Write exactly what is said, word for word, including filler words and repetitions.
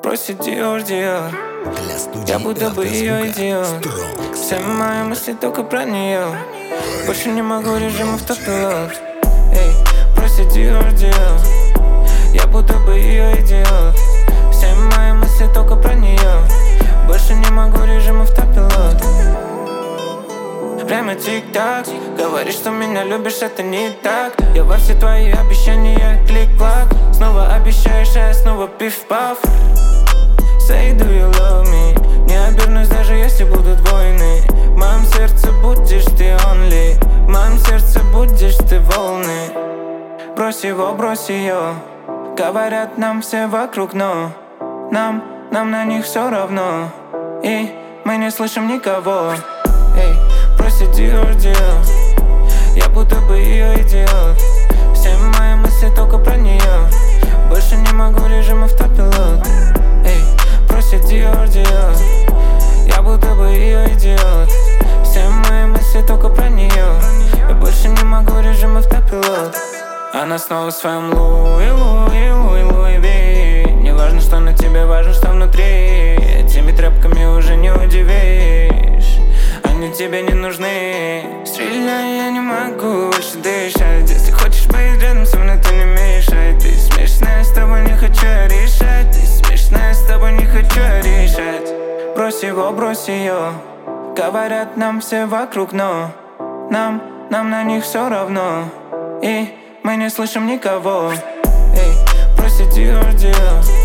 просит Диор, Диор. Я будто бы ее идиот. Все мои мысли только про нее. Больше не могу, режим автопилот. Эй, просит Диор, Диор. Я будто бы ее идиот. Все мои мысли только про нее. Больше не могу, режим автопилот. Время тик-так. Говоришь, что меня любишь, это не так. Я во все твои обещания клик-клак. Снова обещаешь, а я снова пиф-паф. Say, do you love me? Не обернусь, даже если будут войны. В моем сердце будешь ты only. В моем сердце будешь ты волны. Брось его, брось ее. Говорят нам все вокруг, но Нам, нам на них все равно. И мы не слышим никого. Эй, просит Диор, Диор. Я будто бы ее идиот. Все мои мысли только про нее. Больше не могу, режим автопилот. Эй, просит Диор, Диор. Я будто бы ее идиот. Все мои мысли только про нее. Я больше не могу, режим автопилот. Она снова в своем Луи, Луи, Луи, Луи Ви. Не важно, что на тебе, важно, что внутри. Этими тряпками уже не удивишь. Они тебе не нужны. Стреляй, я не могу больше дышать. Если хочешь быть рядом со мной, то не мешай. Ты смешная, с тобой не хочу решать. Ты смешная, с тобой не хочу решать. Брось его, брось ее. Говорят нам все вокруг, но Нам, нам на них все равно. И мы не слышим никого. Эй, просит Диор, Диор.